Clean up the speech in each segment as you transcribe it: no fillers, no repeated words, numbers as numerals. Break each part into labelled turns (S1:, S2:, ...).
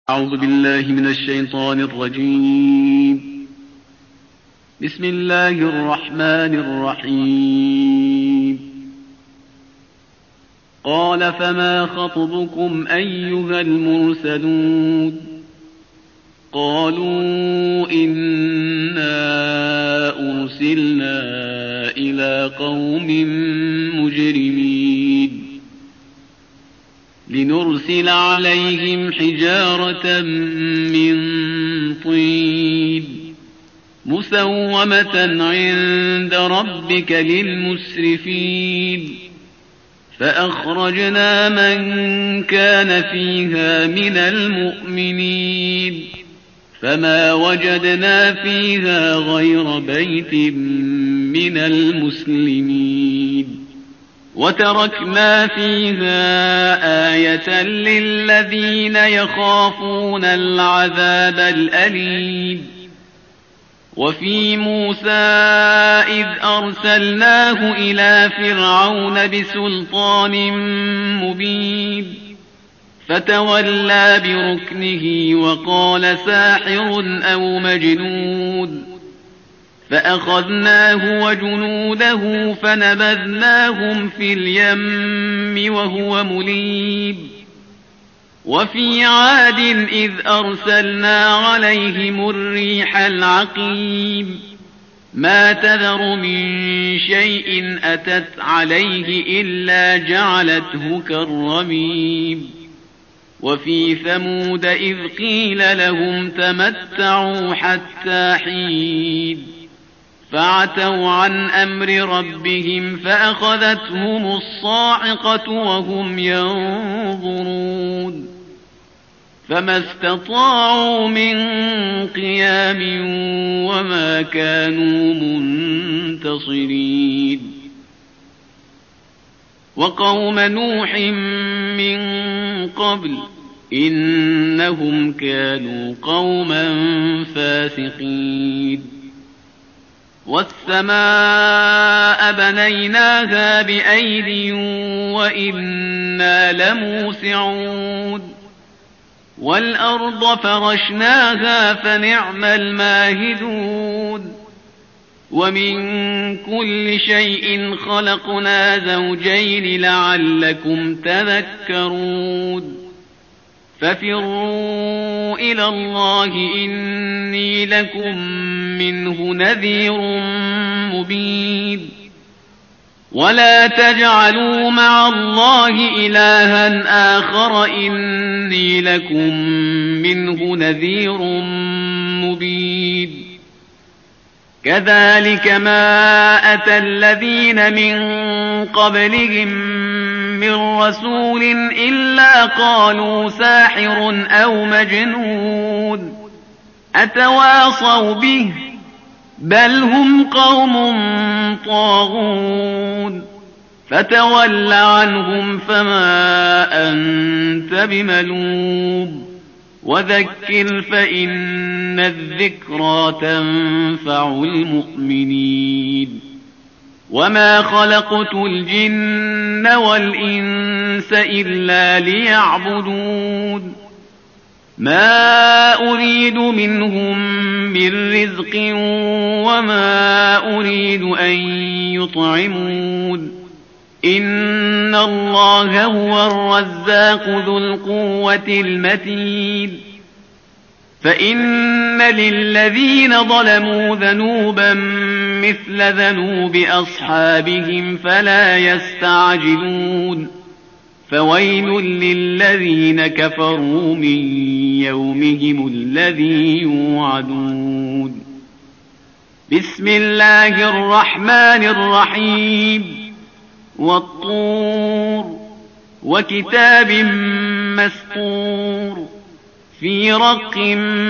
S1: أعوذ بالله من الشيطان الرجيم. بسم الله الرحمن الرحيم. قال فما خطبكم أيها المرسلون؟ قالوا إنا أرسلنا إلى قوم مجرمين لنرسل عليهم حجارة من طين مسومة عند ربك للمسرفين فأخرجنا من كان فيها من المؤمنين فما وجدنا فيها غير بيت من المسلمين وتركنا فيها آية للذين يخافون العذاب الأليم. وفي موسى إذ أرسلناه إلى فرعون بسلطان مبين فتولى بركنه وقال ساحر أو مجنون فأخذناه وجنوده فنبذناهم في اليم وهو مليم. وفي عاد إذ أرسلنا عليهم الريح العقيم ما تذر من شيء أتت عليه إلا جعلته كالرميم. وفي ثمود إذ قيل لهم تمتعوا حتى حين فعتوا عن أمر ربهم فأخذتهم الصاعقة وهم ينظرون فما استطاعوا من قيام وما كانوا منتصرين. وقوم نوح من قبل إنهم كانوا قوما فاسقين. والسماء بنيناها بأيد وإنا لموسعون والأرض فرشناها فنعم الماهدون. ومن كل شيء خلقنا زوجين لعلكم تذكرون. ففروا إلى الله إني لكم منه نذير مبين. ولا تجعلوا مع الله إلها آخر إني لكم منه نذير مبين. كذلك ما أتى الذين من قبلهم من رسول إلا قالوا ساحر أو مجنون أتواصوا به بل هم قوم طاغون. فتول عنهم فما أنت بملوم وذكر فإن الذكرى تنفع المؤمنين. وما خلقت الجن والإنس إلا ليعبدون ما أريد منهم من رزق وما أريد أن يطعمون إن الله هو الرزاق ذو القوة المتين. فإن للذين ظلموا ذنوبا مثل ذنوب أصحابهم فلا يستعجلون. فويل للذين كفروا من يومهم الذي يوعدون. بسم الله الرحمن الرحيم. والطور وكتاب مسطور في رق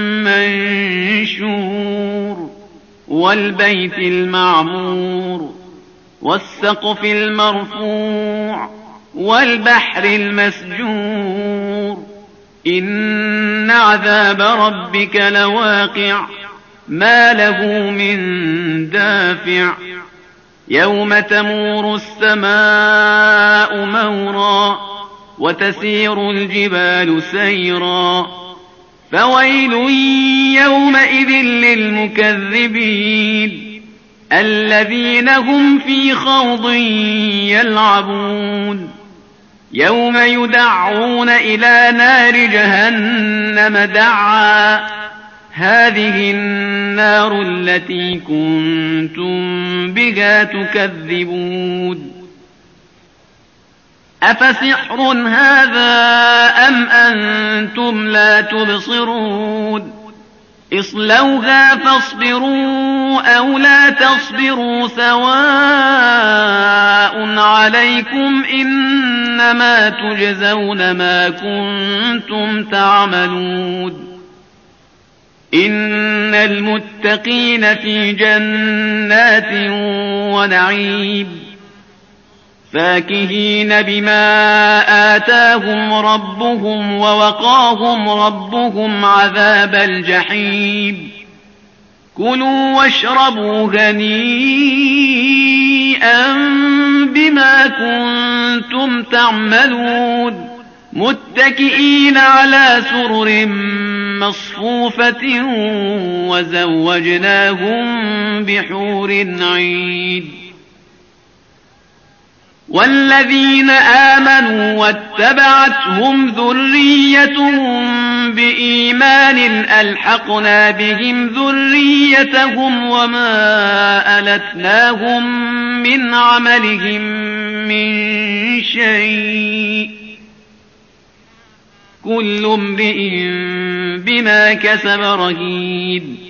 S1: منشور والبيت المعمور والسقف المرفوع والبحر المسجور إن عذاب ربك لواقع ما له من دافع يوم تمور السماء مورا وتسير الجبال سيرا فويل يومئذ للمكذبين الذين هم في خوض يلعبون يوم يدعون إلى نار جهنم دعا هذه النار التي كنتم بها تكذبون أفسحر هذا أم أنتم لا تبصرون اصلوها فاصبروا أو لا تصبروا سواء عليكم إنما تجزون ما كنتم تعملون إن المتقين في جنات ونعيم فاكهين بما آتاهم ربهم ووقاهم ربهم عذاب الجحيم كلوا واشربوا هنيئا بما كنتم تعملون متكئين على سرر مصفوفة وزوجناهم بحور عين والذين آمنوا واتبعتهم ذريتهم بإيمان ألحقنا بهم ذريتهم وما ألتناهم من عملهم من شيء كل امرئ بما كسب رهين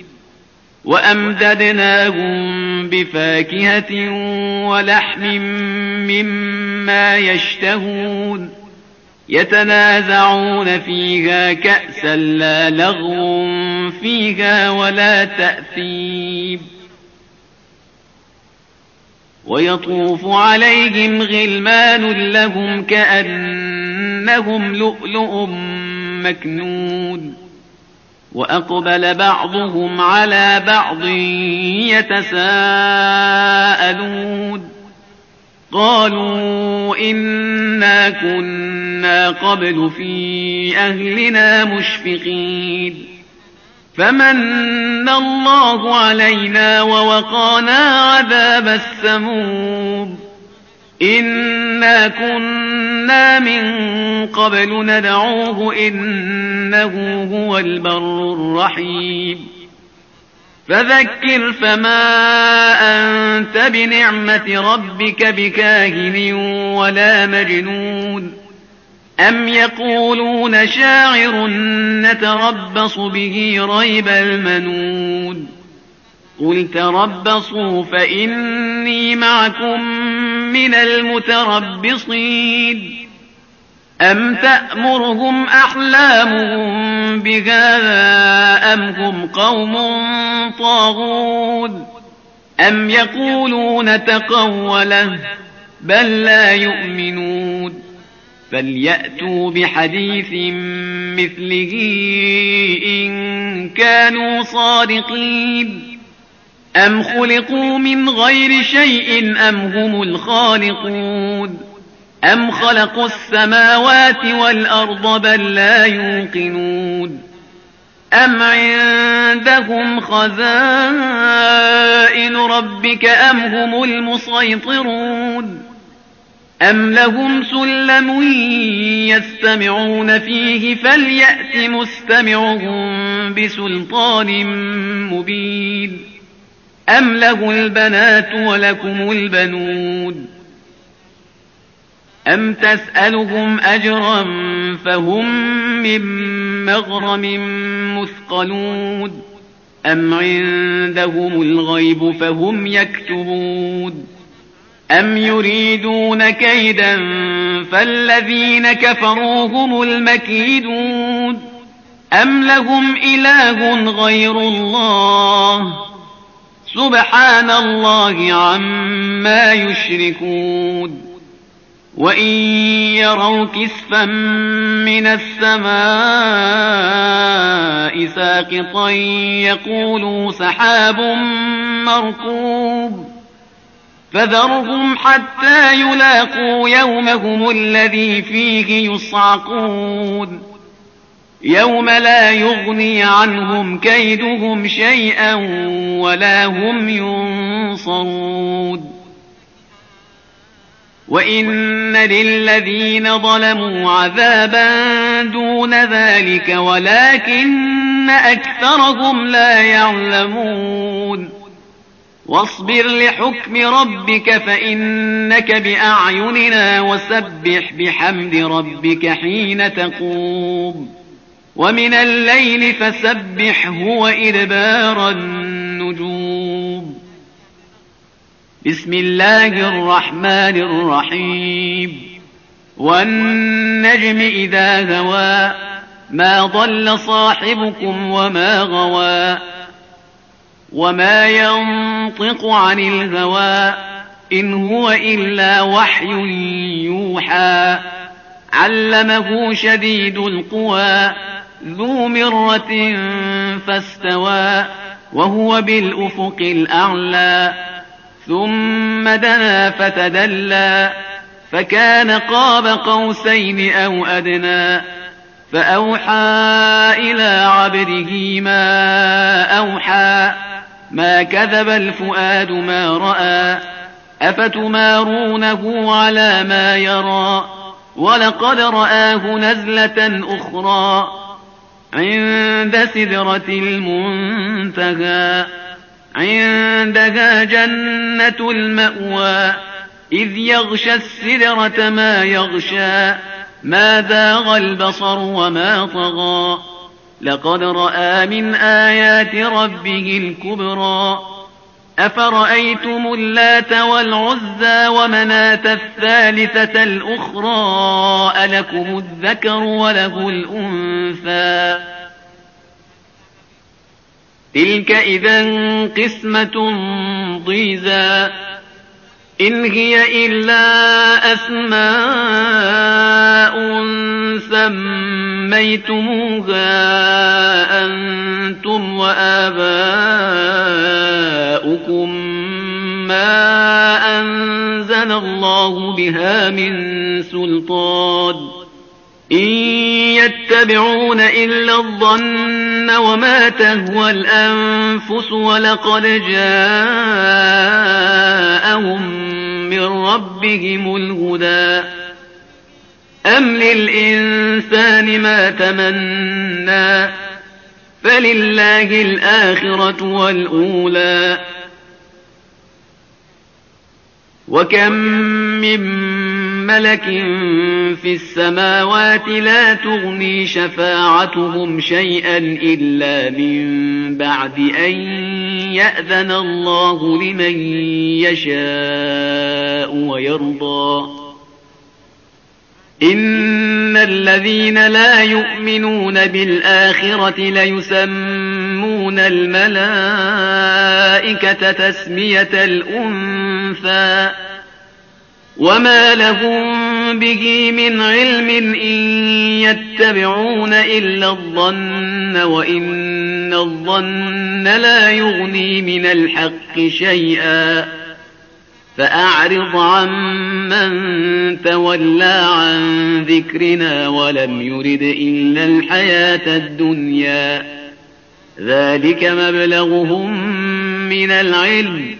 S1: وأمددناهم بفاكهة ولحم مما يشتهون يتنازعون فيها كأسا لا لغو فيها ولا تأثيم ويطوف عليهم غلمان لهم كأنهم لؤلؤ مكنون وأقبل بعضهم على بعض يتساءلون قالوا إنا كنا قبل في أهلنا مشفقين فمن الله علينا ووقانا عذاب السموم إنا كنا من قبل ندعوه إنه هو البر الرحيم فذكر فما أنت بنعمة ربك بكاهن ولا مجنون أم يقولون شاعر نتربص به ريب المنون قل تربصوا فإني معكم من المتربصين أم تأمرهم أحلامهم بهذا أم هم قوم طاغون أم يقولون تقوله بل لا يؤمنون فليأتوا بحديث مثله إن كانوا صادقين أم خلقوا من غير شيء أم هم الخالقون أم خلقوا السماوات والأرض بل لا يوقنون أم عندهم خزائن ربك أم هم المسيطرون أم لهم سلم يستمعون فيه فليأت مستمعهم بسلطان مبين أم له البنات ولكم البنون أم تسألهم أجرا فهم من مغرم مثقلون أم عندهم الغيب فهم يكتبون أم يريدون كيدا فالذين كفروا هم المكيدون أم لهم إله غير الله سبحان الله عما يشركون وإن يروا كسفا من السماء ساقطا يقولوا سحاب مركوب فذرهم حتى يلاقوا يومهم الذي فيه يصعقون يوم لا يغني عنهم كيدهم شيئا ولا هم ينصرون وإن للذين ظلموا عذابا دون ذلك ولكن أكثرهم لا يعلمون واصبر لحكم ربك فإنك بأعيننا وسبح بحمد ربك حين تقوم ومن الليل فسبحه وإدبار النجوم بسم الله الرحمن الرحيم والنجم إذا هوى ما ضل صاحبكم وما غوى وما ينطق عن الهوى إن هو إلا وحي يوحى علمه شديد القوى ذو مرة فاستوى وهو بالأفق الأعلى ثم دنا فتدلى فكان قاب قوسين أو أدنى فأوحى إلى عبده ما أوحى ما كذب الفؤاد ما رأى أفتمارونه على ما يرى ولقد رآه نزلة أخرى عند سدرة المنتهى عندها جنة المأوى إذ يغشى السدرة ما يغشى ما زاغ البصر وما طغى لقد رأى من آيات ربه الكبرى أفرأيتم اللات والعزى ومناة الثالثة الأخرى ألكم الذكر وله الأنثى تلك إذا قسمة ضيزى إن هي إلا أسماء سميتموها أنتم وآباؤكم ما أنزل الله بها من سلطان إن يتبعون إلا الظن وما تهوى الأنفس ولقد جاءهم من ربهم الهدى أم للإنسان ما تمنى فلله الآخرة والأولى وكم من ملك في السماوات لا تغني شفاعتهم شيئا إلا من بعد أن يأذن الله لمن يشاء ويرضى إن الذين لا يؤمنون بالآخرة ليسمون الملائكة تسمية الأنثى وما لهم به من علم إن يتبعون إلا الظن وإن الظن لا يغني من الحق شيئا فأعرض عمن تولى عن ذكرنا ولم يرد إلا الحياة الدنيا ذلك مبلغهم من العلم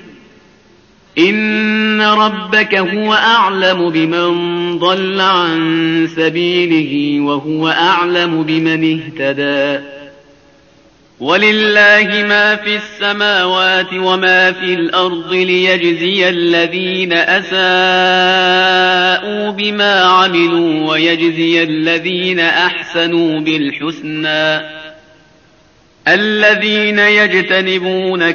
S1: إن ربك هو أعلم بمن ضل عن سبيله وهو أعلم بمن اهتدى ولله ما في السماوات وما في الأرض ليجزي الذين أساءوا بما عملوا ويجزي الذين أحسنوا بالحسنى الذين يجتنبون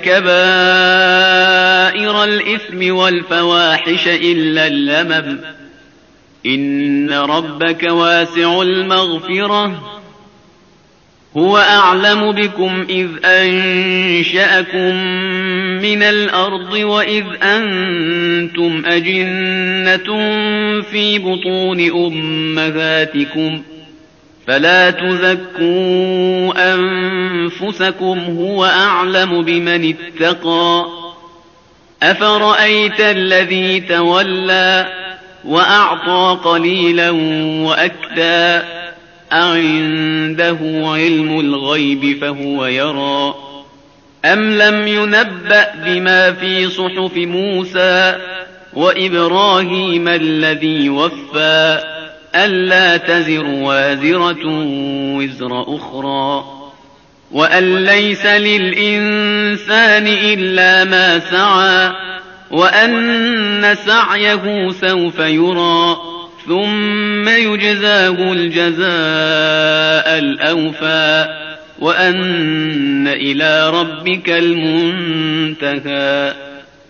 S1: كبائر الإثم والفواحش إلا اللمم إن ربك واسع المغفرة هو أعلم بكم إذ أنشأكم من الأرض وإذ أنتم أجنة في بطون أمهاتكم فلا تزكوا أنفسكم هو أعلم بمن اتقى أفرأيت الذي تولى وأعطى قليلا وأكدى أعنده علم الغيب فهو يرى أم لم ينبأ بما في صحف موسى وإبراهيم الذي وفى ألا تزر وازرة وزر أخرى وأن ليس للإنسان إلا ما سعى وأن سعيه سوف يرى ثم يجزاه الجزاء الأوفى وأن إلى ربك المنتهى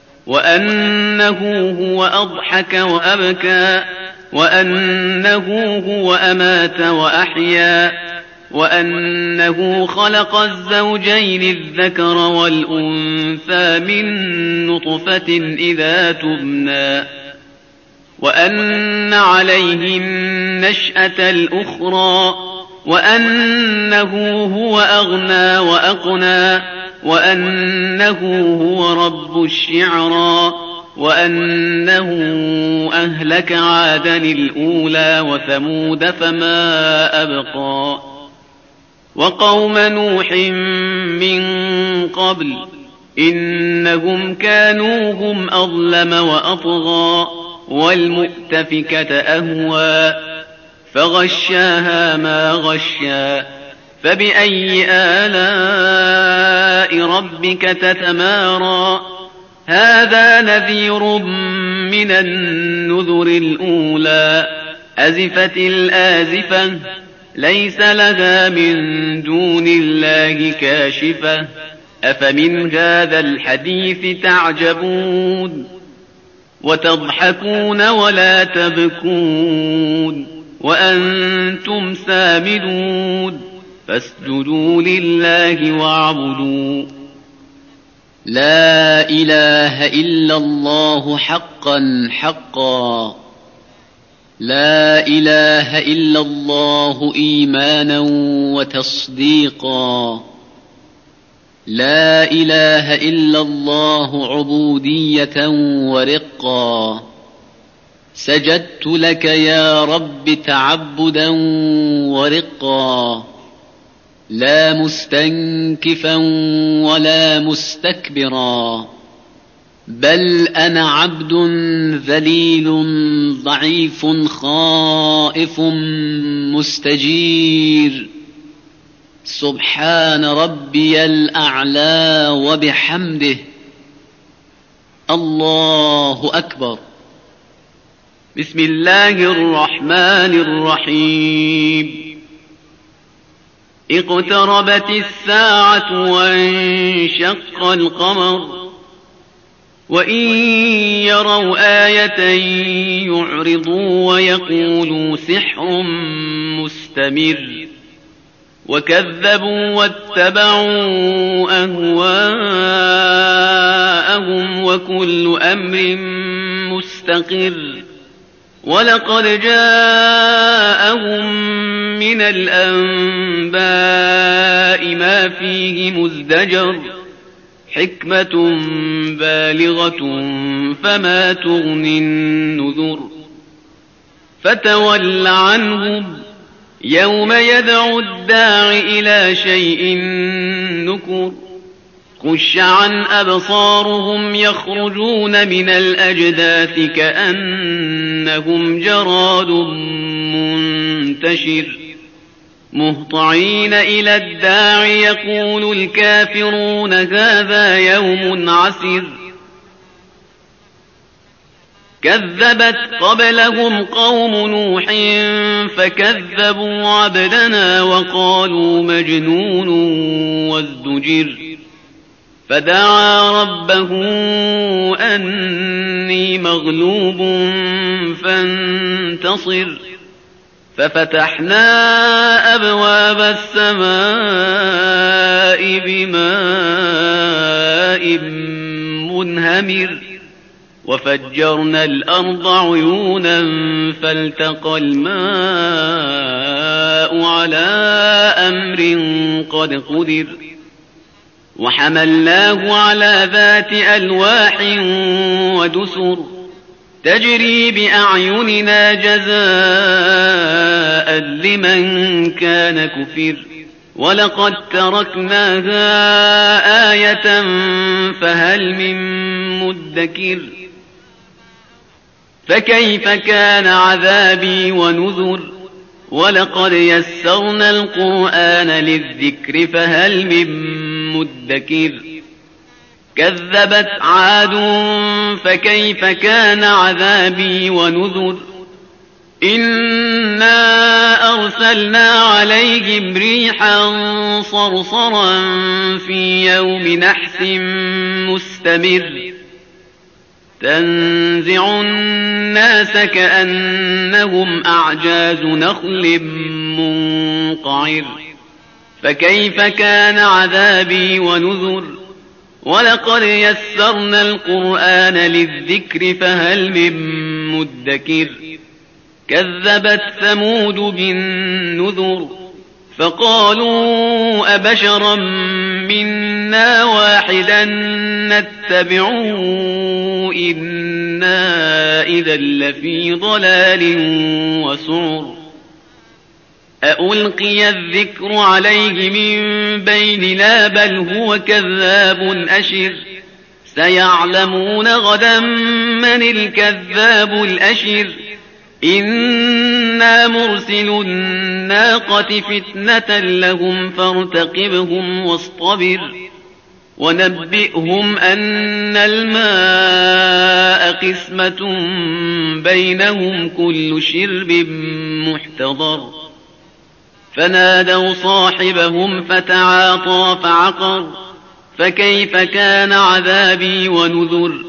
S1: وأنه هو أضحك وأبكى وأنه هو أمات وأحيا وأنه خلق الزوجين الذكر والأنثى من نطفة إذا تبنى وأن عليه النشأة الأخرى وأنه هو أغنى وأقنى وأنه هو رب الشعرى وأنه أهلك عادا الأولى وثمود فما أبقى وقوم نوح من قبل إنهم كانوا هم أظلم وأطغى والمؤتفكة أهوى فغشاها ما غشى فبأي آلاء ربك تتمارى هذا نذير من النذر الأولى أزفت الآزفة ليس لها من دون الله كاشفة أفمن هذا الحديث تعجبون وتضحكون ولا تبكون وأنتم سامدون فاسجدوا لله واعبدوا
S2: لا إله إلا الله حقا حقا لا إله إلا الله إيمانا وتصديقا لا إله إلا الله عبودية ورقا سجدت لك يا رب تعبدا ورقا لا مستنكفا ولا مستكبرا بل أنا عبد ذليل ضعيف خائف مستجير سبحان ربي الأعلى وبحمده الله أكبر.
S1: بسم الله الرحمن الرحيم. اقتربت الساعة وانشق القمر وإن يروا آية يعرضوا ويقولوا سحر مستمر وكذبوا واتبعوا أهواءهم وكل أمر مستقر ولقد جاءهم من الأنباء ما فيه مزدجر حكمة بالغة فما تغني النذر فتول عنهم يوم يدعو الداع إلى شيء نكر خش عن أبصارهم يخرجون من الأجداث كأنهم جراد منتشر مهطعين إلى الداع يقول الكافرون هذا يوم عسر كذبت قبلهم قوم نوح فكذبوا عبدنا وقالوا مجنون وازدجر فدعا ربه أني مغلوب فانتصر ففتحنا أبواب السماء بماء منهمر وفجرنا الأرض عيونا فالتقى الماء على أمر قد قدر وحملناه على ذات ألواح ودسر تجري بأعيننا جزاء لمن كان كفر ولقد تركناها آية فهل من مدكر فكيف كان عذابي ونذر ولقد يسرنا القرآن للذكر فهل من مدكر كذبت عاد فكيف كان عذابي ونذر إنا أرسلنا عليهم ريحا صرصرا في يوم نحس مستمر تنزع الناس كأنهم أعجاز نخل منقعر فكيف كان عذابي ونذر ولقد يسرنا القرآن للذكر فهل من مدكر كذبت ثمود بالنذر فقالوا أبشرا منا واحدا نتبعه إنا إذا لفي ضلال وسعر أألقي الذكر عليه من بيننا بل هو كذاب أشر سيعلمون غدا من الكذاب الأشر إنا مرسل الناقة فتنة لهم فارتقبهم واصطبر ونبئهم أن الماء قسمة بينهم كل شرب محتضر فنادوا صاحبهم فتعاطى فعقر فكيف كان عذابي ونذر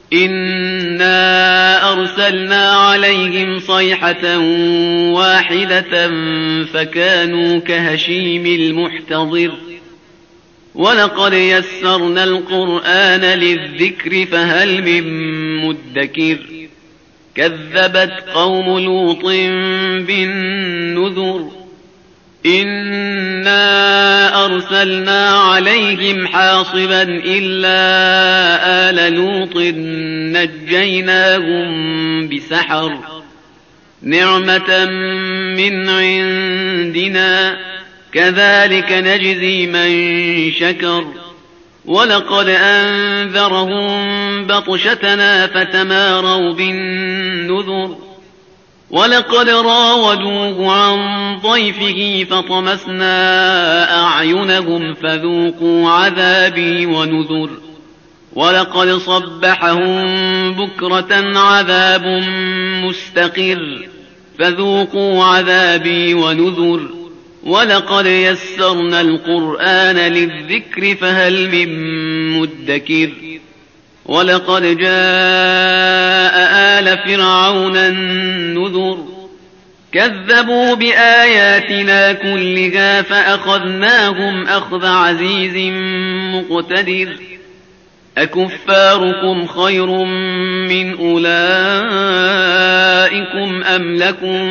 S1: إنا أرسلنا عليهم صيحة واحدة فكانوا كهشيم المحتضر ولقد يسرنا القرآن للذكر فهل من مدكر كذبت قوم لوط بالنذر إنا أرسلنا عليهم حاصبا إلا آل لوط نجيناهم بسحر نعمة من عندنا كذلك نجزي من شكر ولقد أنذرهم بطشتنا فتماروا بالنذر ولقد راودوه عن ضيفه فطمسنا أعينهم فذوقوا عذابي ونذر ولقد صبحهم بكرة عذاب مستقر فذوقوا عذابي ونذر ولقد يسرنا القرآن للذكر فهل من مدكر ولقد جاء آل فرعون النذر كذبوا بآياتنا كلها فأخذناهم أخذ عزيز مقتدر أكفاركم خير من أولئكم أم لكم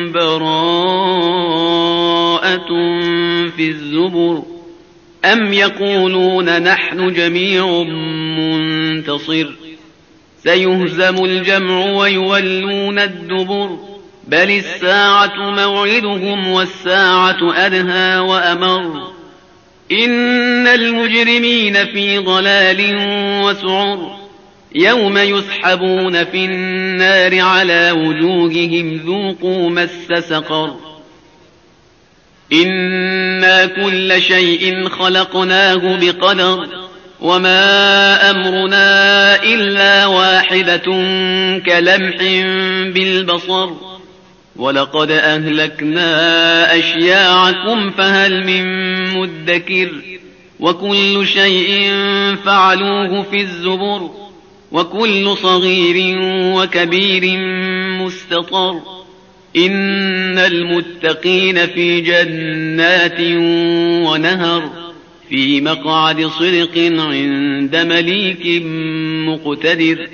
S1: براءة في الزبر أم يقولون نحن جميع منتصر سيهزم الجمع ويولون الدبر بل الساعة موعدهم والساعة أدهى وأمر إن المجرمين في ضلال وسعر يوم يسحبون في النار على وجوههم ذوقوا مس سقر إنا كل شيء خلقناه بقدر وما أمرنا إلا واحدة كلمح بالبصر ولقد أهلكنا أشياعكم فهل من مدكر وكل شيء فعلوه في الزبر وكل صغير وكبير مستطر إن المتقين في جنات ونهر في مقعد صدق عند مليك مقتدر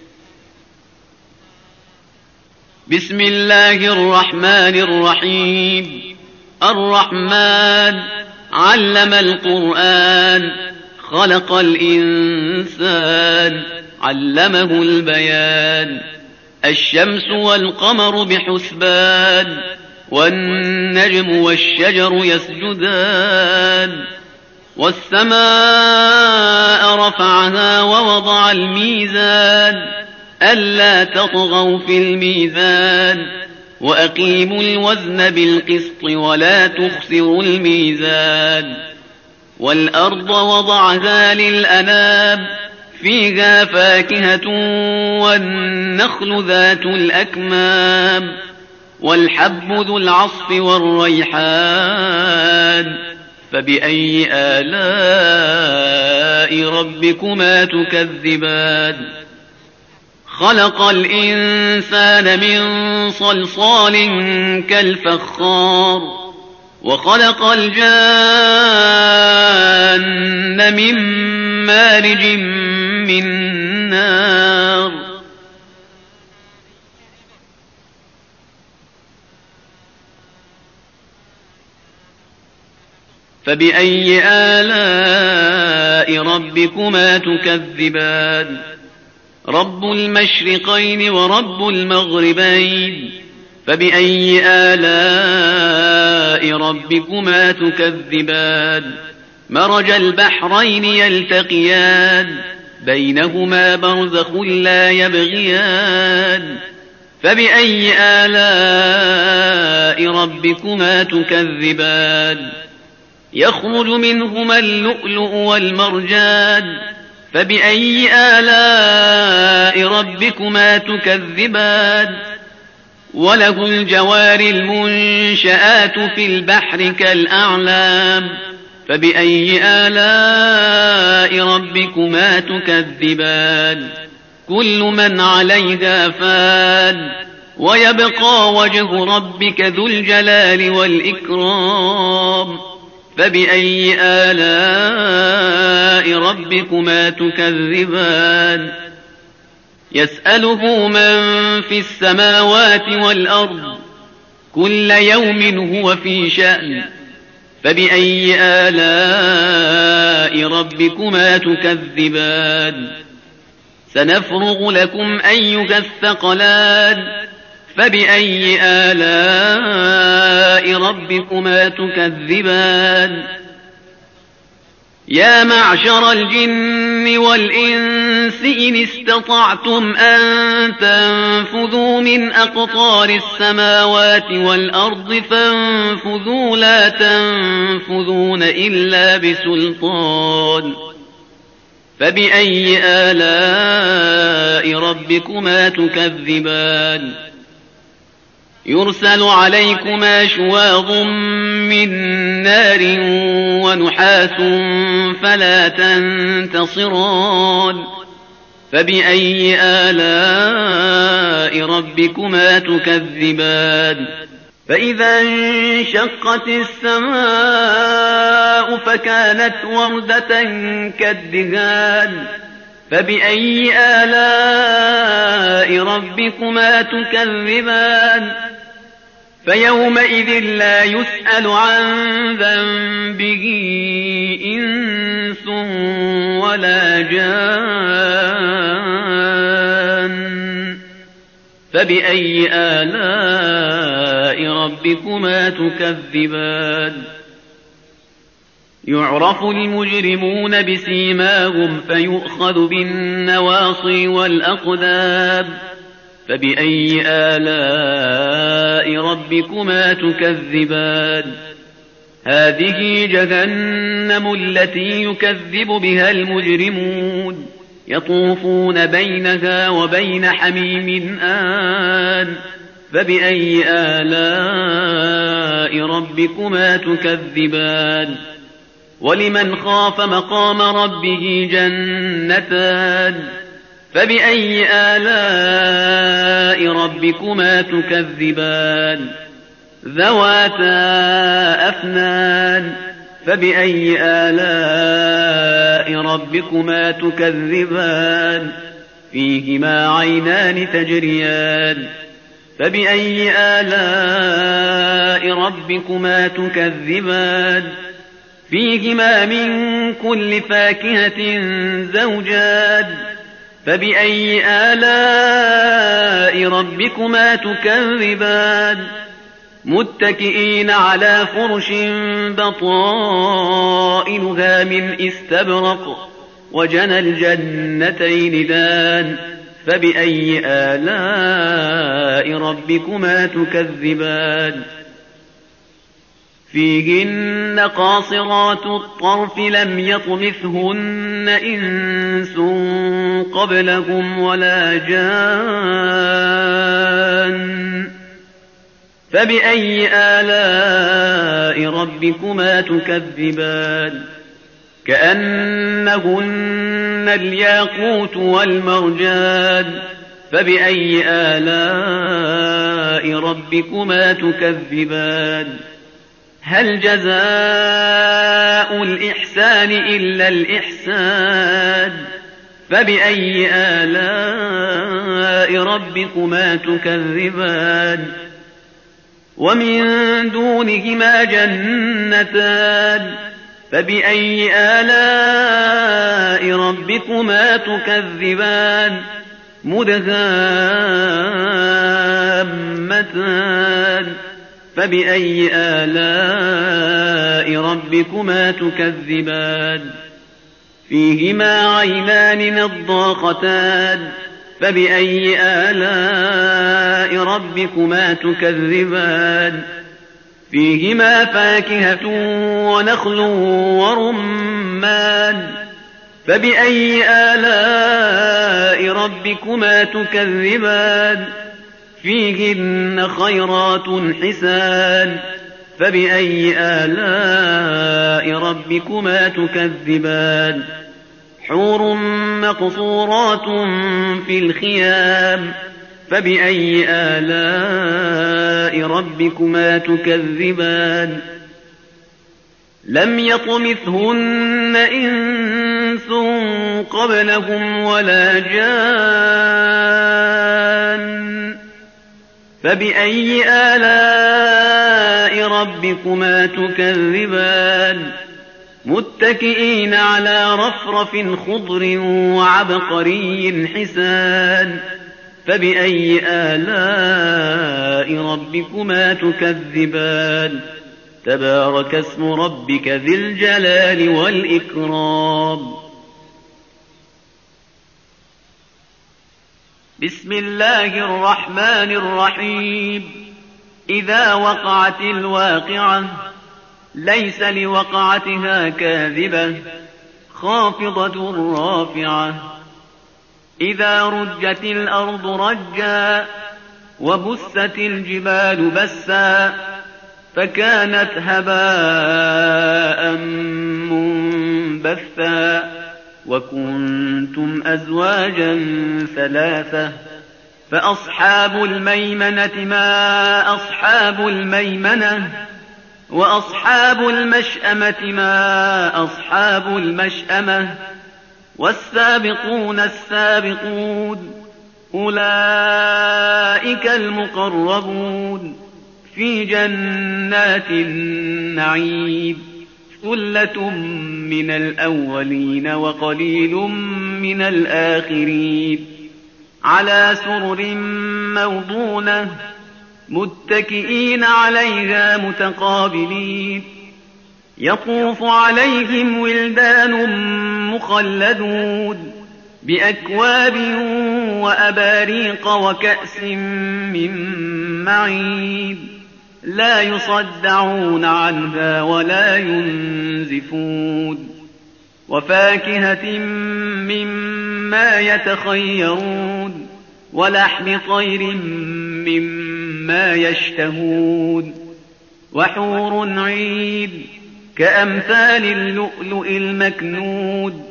S1: بسم الله الرحمن الرحيم الرحمن علم القرآن خلق الإنسان علمه البيان الشمس والقمر بحسبان والنجم والشجر يسجدان والسماء رفعها ووضع الميزان ألا تطغوا في الميزان وأقيموا الوزن بالقسط ولا تخسروا الميزان والأرض وضعها للأنام فيها فاكهة والنخل ذات الأكمام والحب ذو العصف والريحان فبأي آلاء ربكما تكذبان خلق الإنسان من صلصال كالفخار وخلق الجان من مارج من نار فبأي آلاء ربكما تكذبان رب المشرقين ورب المغربين فبأي آلاء ربكما تكذبان مرج البحرين يلتقيان بينهما برزخ لا يبغيان فبأي آلاء ربكما تكذبان يخرج منهما اللؤلؤ والمرجان فبأي آلاء ربكما تكذبان وله الجوار المنشآت في البحر كالأعلام فبأي آلاء ربكما تكذبان كل من عليها فان ويبقى وجه ربك ذو الجلال والإكرام فبأي آلاء ربكما تكذبان يسأله من في السماوات والأرض كل يوم هو في شأن فبأي آلاء ربكما تكذبان سنفرغ لكم أيها الثقلان فبأي آلاء ربكما تكذبان يا معشر الجن والإنس إن استطعتم أن تنفذوا من أقطار السماوات والأرض فانفذوا لا تنفذون إلا بسلطان فبأي آلاء ربكما تكذبان يرسل عليكما شواظ من نار ونحاس فلا تنتصران فبأي آلاء ربكما تكذبان فإذا انشقت السماء فكانت وردة كالدهان فبأي آلاء ربكما تكذبان فيومئذ لا يسأل عن ذنبه إنس ولا جان فبأي آلاء ربكما تكذبان يعرف المجرمون بسيماهم فيؤخذ بالنواصي والأقدام فبأي آلاء ربكما تكذبان هذه جهنم التي يكذب بها المجرمون يطوفون بينها وبين حميم آن فبأي آلاء ربكما تكذبان ولمن خاف مقام ربه جنتان فبأي آلاء ربكما تكذبان ذواتا أفنان فبأي آلاء ربكما تكذبان فيهما عينان تجريان فبأي آلاء ربكما تكذبان فيهما من كل فاكهة زوجان فبأي آلاء ربكما تكذبان متكئين على فرش بطائنها من استبرق وجنى الجنتين دان فبأي آلاء ربكما تكذبان فيهن قاصرات الطرف لم يطمثهن إنس قبلهم ولا جان فبأي آلاء ربكما تكذبان كأنهن الياقوت والمرجان فبأي آلاء ربكما تكذبان هل جزاء الإحسان إلا الإحسان فبأي آلاء ربكما تكذبان ومن دونهما جنتان فبأي آلاء ربكما تكذبان مدهامتان فبأي آلاء ربكما تكذبان فيهما عينان نضاختان فبأي آلاء ربكما تكذبان فيهما فاكهة ونخل ورمان فبأي آلاء ربكما تكذبان فيهن خيرات حسان فبأي آلاء ربكما تكذبان حور مقصورات في الخيام فبأي آلاء ربكما تكذبان لم يطمثهن إنس قبلهم ولا جان فبأي آلاء ربكما تكذبان متكئين على رفرف خضر وعبقري حسان فبأي آلاء ربكما تكذبان تبارك اسم ربك ذي الجلال والإكرام بسم الله الرحمن الرحيم إذا وقعت الواقعة ليس لوقعتها كاذبة خافضة رافعة إذا رجت الأرض رجا وبست الجبال بسا فكانت هباء منبثا وكنتم أزواجا ثلاثة فأصحاب الميمنة ما أصحاب الميمنة وأصحاب المشأمة ما أصحاب المشأمة والسابقون السابقون أولئك المقربون في جنات النعيم ثلة من الأولين وقليل من الآخرين على سرر موضونة متكئين عليها متقابلين يطوف عليهم ولدان مخلدون بأكواب وأباريق وكأس من معين لا يصدعون عنها ولا ينزفون وفاكهة مما يتخيرون ولحم طير مما يشتهون وحور عين كأمثال اللؤلؤ المكنود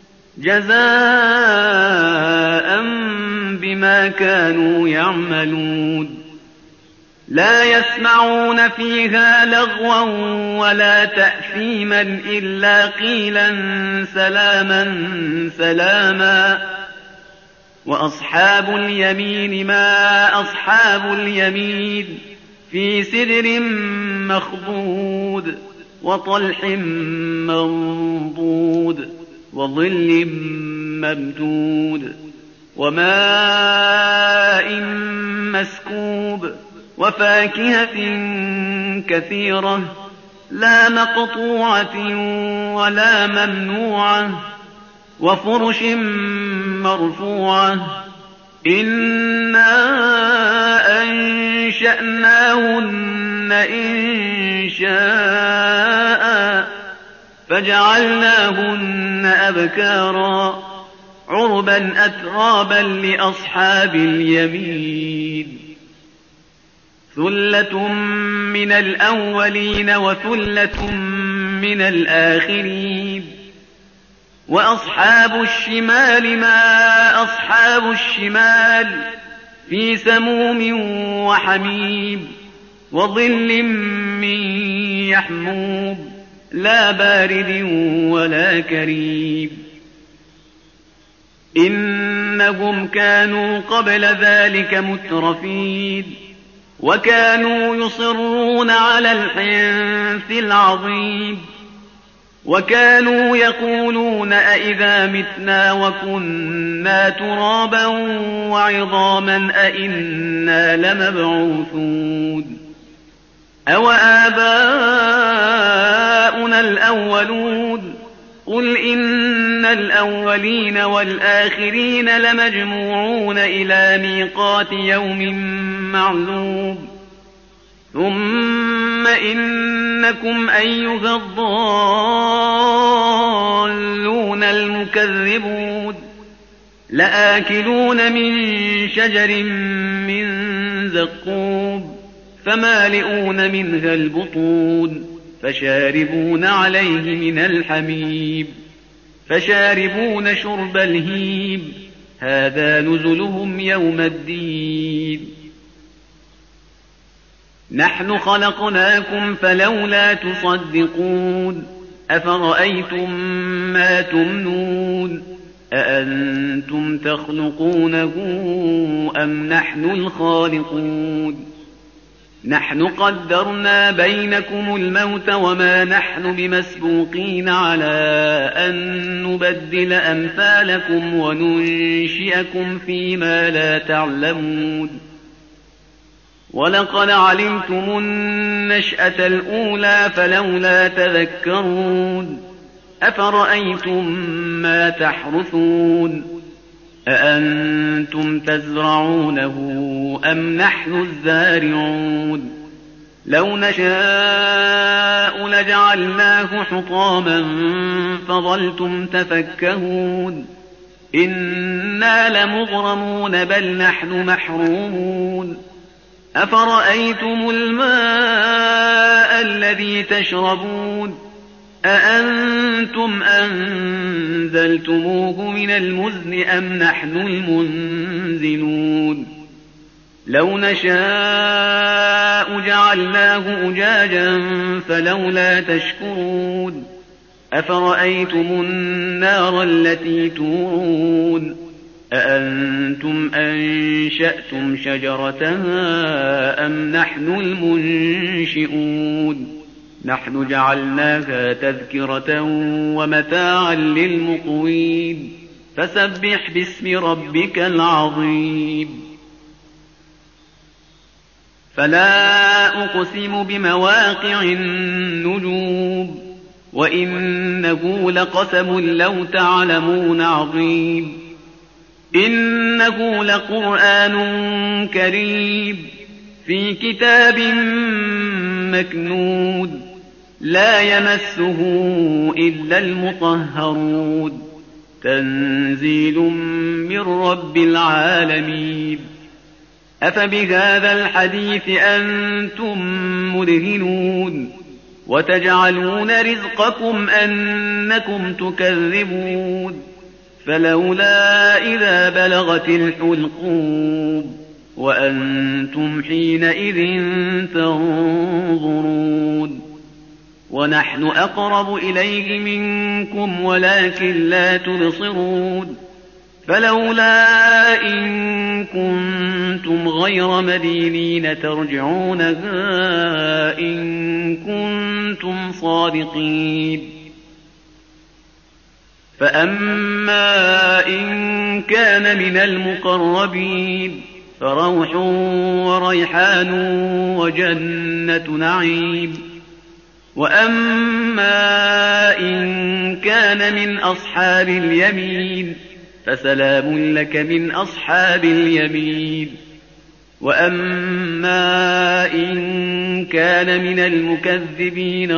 S1: جزاء بما كانوا يعملون لا يسمعون فيها لغوا ولا تأثيما إلا قيلا سلاما سلاما وأصحاب اليمين ما أصحاب اليمين في سدر مخضود وطلح منضود وظل ممدود وماء مسكوب وفاكهة كثيرة لا مقطوعة ولا ممنوعة وفرش مرفوعة إنا أنشأناهن إنشاء فجعلناهن أبكارا عربا أترابا لأصحاب اليمين ثلة من الأولين وثلة من الآخرين وأصحاب الشمال ما أصحاب الشمال في سموم وحميم وظل من يحموم لا بارد ولا كريم إنهم كانوا قبل ذلك مترفين وكانوا يصرون على الحنث العظيم وكانوا يقولون أئذا متنا وكنا ترابا وعظاما أئنا لمبعوثون أو آباؤنا الأولون قل إن الأولين والآخرين لمجموعون إلى ميقات يوم معلوم ثم إنكم أيها الضالون المكذبون لآكلون من شجر من زقوم فمالئون منها البطون فشاربون عليه من الحميم فشاربون شرب الهيم هذا نزلهم يوم الدين نحن خلقناكم فلولا تصدقون أفرأيتم ما تمنون أأنتم تخلقونه أم نحن الخالقون نحن قدرنا بينكم الموت وما نحن بمسبوقين على أن نبدل أمثالكم وننشئكم فيما لا تعلمون ولقد علمتم النشأة الأولى فلولا تذكرون أفرأيتم ما تحرثون أأنتم تزرعونه أم نحن الزارعون لو نشاء لجعلناه حطاما فظلتم تفكهون إنا لمغرمون بل نحن محرومون أفرأيتم الماء الذي تشربون أأنتم أنزلتموه من المزن أم نحن المنزلون لو نشاء جعلناه أجاجا فلولا تشكرون أفرأيتم النار التي تورون أأنتم أنشأتم شجرتها أم نحن المنشئون نحن جعلناها تذكرة ومتاعا للمقوين فسبح باسم ربك العظيم فلا أقسم بمواقع النجوم وإنه لقسم لو تعلمون عظيم إنه لقرآن كريم في كتاب مكنون لا يمسه إلا المطهرون تنزيل من رب العالمين أفبهذا الحديث أنتم مدهنون وتجعلون رزقكم أنكم تكذبون فلولا إذا بلغت الحلقوم وأنتم حينئذ تنظرون ونحن أقرب إليه منكم ولكن لا تبصرون فلولا إن كنتم غير مدينين ترجعونها إن كنتم صادقين فأما إن كان من المقربين فروح وريحان وجنة نعيم. وأما إن كان من أصحاب اليمين فسلام لك من أصحاب اليمين. وأما إن كان من المكذبين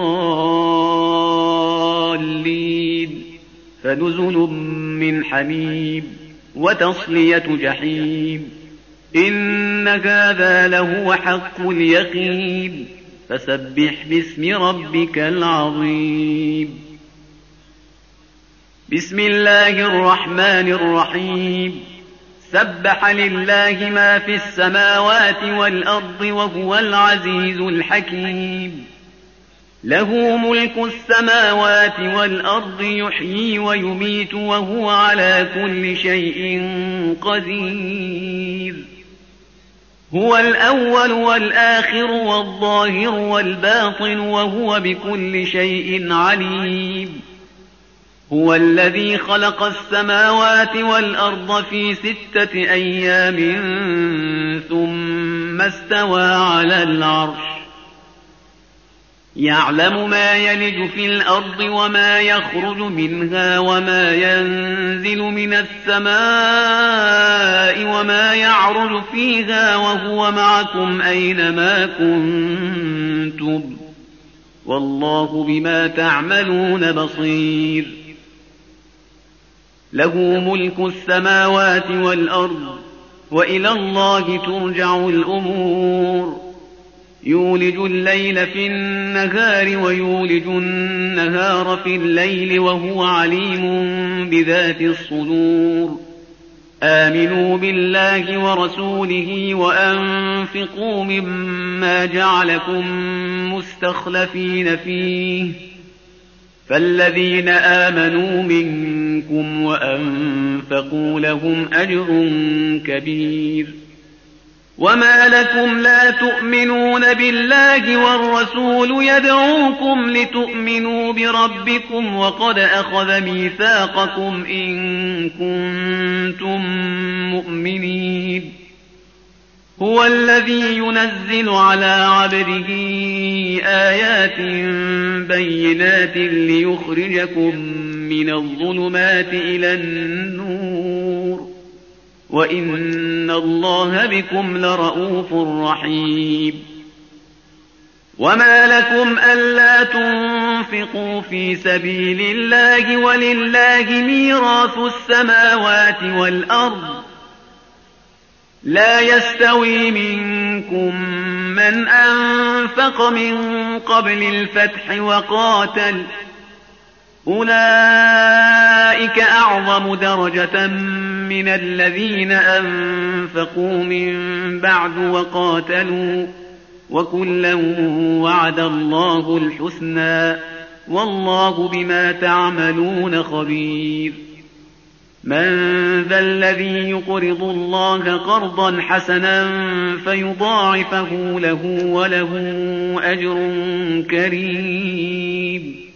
S1: الضالين فنزل من حميم وتصلية جحيم. إن هذا لهو حق اليقين. فسبح باسم ربك العظيم. بسم الله الرحمن الرحيم. سبح لله ما في السماوات والأرض وهو العزيز الحكيم. له ملك السماوات والأرض يحيي ويميت وهو على كل شيء قدير. هو الأول والآخر والظاهر والباطن وهو بكل شيء عليم. هو الذي خلق السماوات والأرض في 6 أيام ثم استوى على العرش. يعلم ما يلج في الأرض وما يخرج منها وما ينزل من السماء وما يعرج فيها وهو معكم أينما كنتم والله بما تعملون بصير. له ملك السماوات والأرض وإلى الله ترجع الأمور. يولج الليل في النهار ويولج النهار في الليل وهو عليم بذات الصدور. آمنوا بالله ورسوله وأنفقوا مما جعلكم مستخلفين فيه. فالذين آمنوا منكم وأنفقوا لهم أجر كبير. وما لكم لا تؤمنون بالله والرسول يدعوكم لتؤمنوا بربكم وقد أخذ ميثاقكم إن كنتم مؤمنين. هو الذي ينزل على عبده آيات بينات ليخرجكم من الظلمات إلى النور وإن الله بكم لرءوف رحيم. وما لكم ألا تنفقوا في سبيل الله ولله ميراث السماوات والأرض. لا يستوي منكم من أنفق من قبل الفتح وقاتل أولئك أعظم درجة من الذين أنفقوا من بعد وقاتلوا وكلا وعد الله الحسنى والله بما تعملون خبير. من ذا الذي يقرض الله قرضا حسنا فيضاعفه له وله أجر كريم.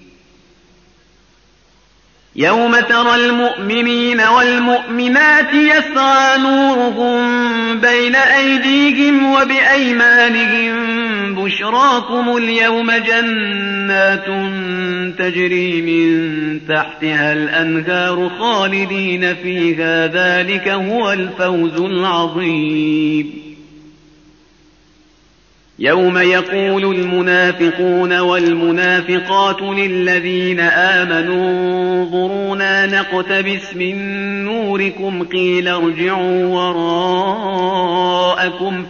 S1: يوم ترى المؤمنين والمؤمنات يسعى نورهم بين أيديهم وبأيمانهم بشراكم اليوم جنات تجري من تحتها الأنهار خالدين فيها ذلك هو الفوز العظيم. يوم يقول المنافقون والمنافقات للذين آمنوا انظرونا نقتبس من نوركم قيل ارجعوا وراءكم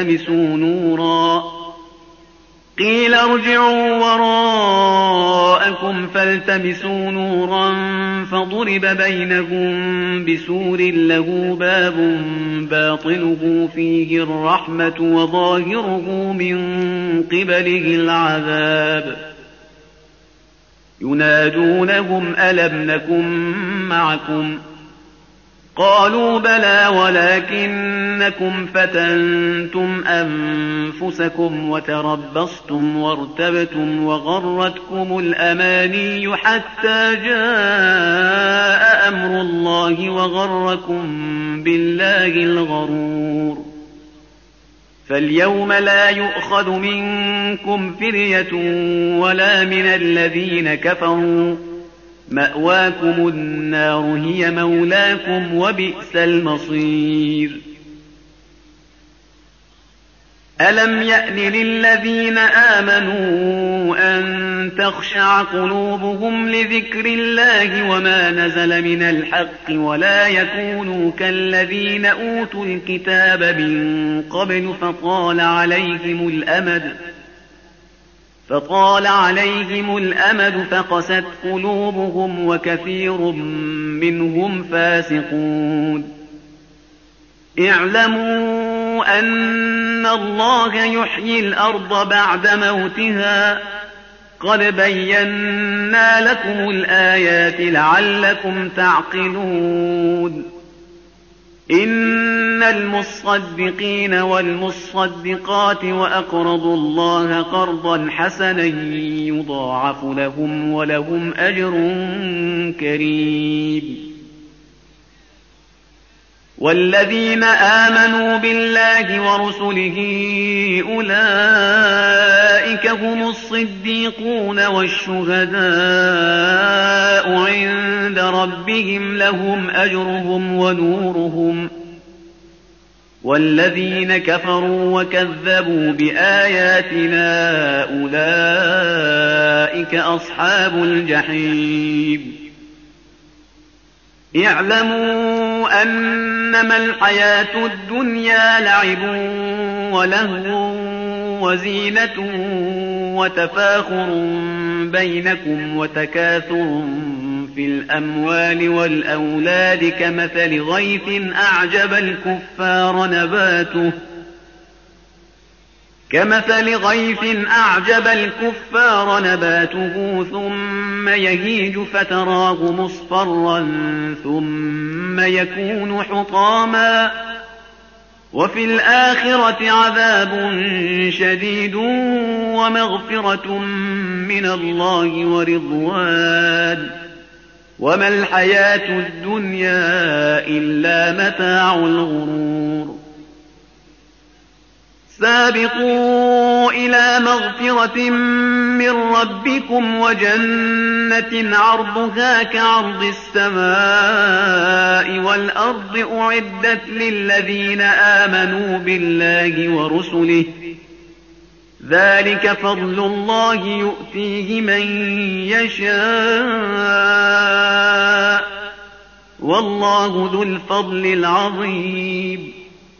S1: فالتمسوا نورا فضرب بينهم بسور له باب باطنه فيه الرحمة وظاهره من قبله العذاب. ينادونهم ألم نكن معكم قالوا بلى ولكنكم فتنتم أنفسكم وتربصتم وارتبتم وغرتكم الأماني حتى جاء أمر الله وغركم بالله الغرور فاليوم لا يؤخذ منكم فدية ولا من الذين كفروا مأواكم النار هي مولاكم وبئس المصير ألم يأن للذين آمنوا أن تخشع قلوبهم لذكر الله وما نزل من الحق ولا يكونوا كالذين أوتوا الكتاب من قبل فطال عليهم الأمد فقست قلوبهم وكثير منهم فاسقون اعلموا أن الله يحيي الأرض بعد موتها قد بينا لكم الآيات لعلكم تعقلون إن المصدقين والمصدقات وأقرضوا الله قرضا حسنا يضاعف لهم ولهم أجر كريم والذين آمنوا بالله ورسله أولئك هم الصديقون والشهداء عند ربهم لهم أجرهم ونورهم والذين كفروا وكذبوا بآياتنا أولئك أصحاب الجحيم اعلموا أنما الحياة الدنيا لعب ولهو وزينة وتفاخر بينكم وتكاثر في الأموال والأولاد كمثل غيث أعجب الكفار نباته ثم يهيج فتراه مصفرا ثم يكون حطاما وفي الآخرة عذاب شديد ومغفرة من الله ورضوان وما الحياة الدنيا إلا متاع الغرور سابقوا إلى مغفرة من ربكم وجنة عرضها كعرض السماء والأرض أعدت للذين آمنوا بالله ورسله ذلك فضل الله يؤتيه من يشاء والله ذو الفضل العظيم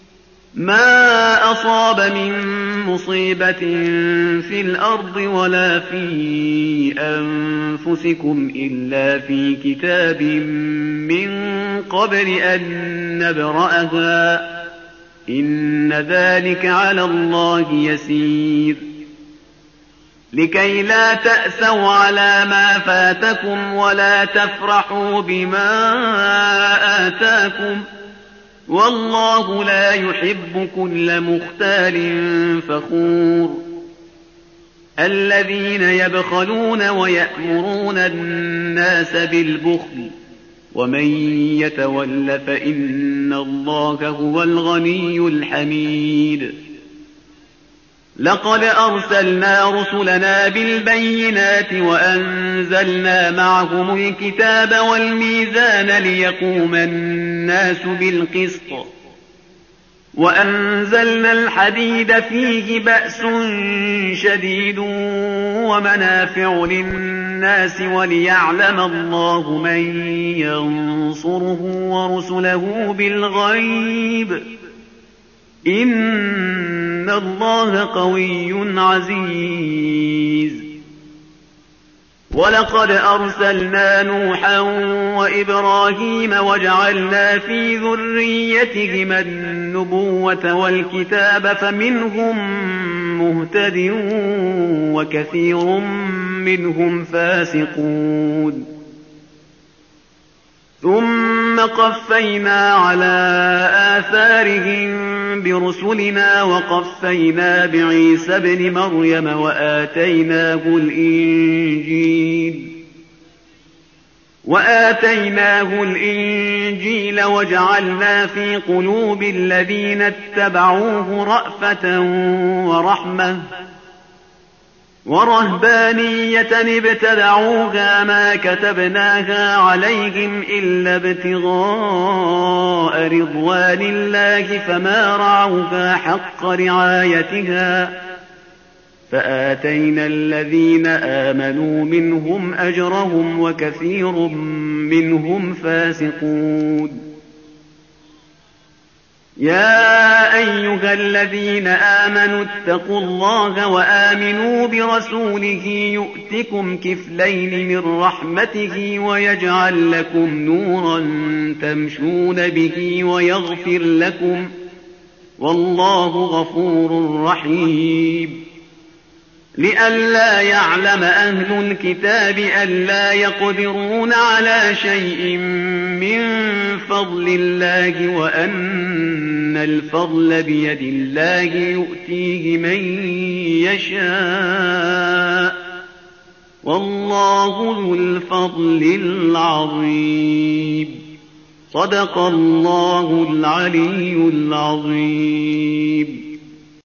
S1: ما أصاب من مصيبة في الأرض ولا في أنفسكم إلا في كتاب من قبل أن نبرأها إن ذلك على الله يسير لكي لا تأسوا على ما فاتكم ولا تفرحوا بما آتاكم والله لا يحب كل مختال فخور الذين يبخلون ويأمرون الناس بالبخل ومن يتول فإن الله هو الغني الحميد لقد أرسلنا رسلنا بالبينات وأنزلنا معهم الكتاب والميزان ليقوم الناس بالقسط وأنزلنا الحديد فيه بأس شديد ومنافع للناس وليعلم الله من ينصره ورسله بالغيب إن الله قوي عزيز ولقد أرسلنا نوحا وإبراهيم وجعلنا في ذريتهما النبوة والكتاب فمنهم مهتد وكثير منهم فاسقون ثم قفينا على آثارهم برسلنا وقفينا بعيسى ابن مريم وآتيناه الإنجيل وجعلنا في قلوب الذين اتبعوه رأفة ورحمة ورهبانية ابتدعوها ما كتبناها عليهم إلا ابتغاء رضوان الله فما رعوها حق رعايتها فآتينا الذين آمنوا منهم أجرهم وكثير منهم فاسقون. يا أيها الذين آمنوا اتقوا الله وآمنوا برسوله يؤتكم كفلين من رحمته ويجعل لكم نورا تمشون به ويغفر لكم والله غفور رحيم. لئلا يعلم أهل الكتاب ألا يقدرون على شيء من فضل الله وأن الفضل بيد الله يؤتيه من يشاء والله ذو الفضل العظيم. صدق الله العلي العظيم.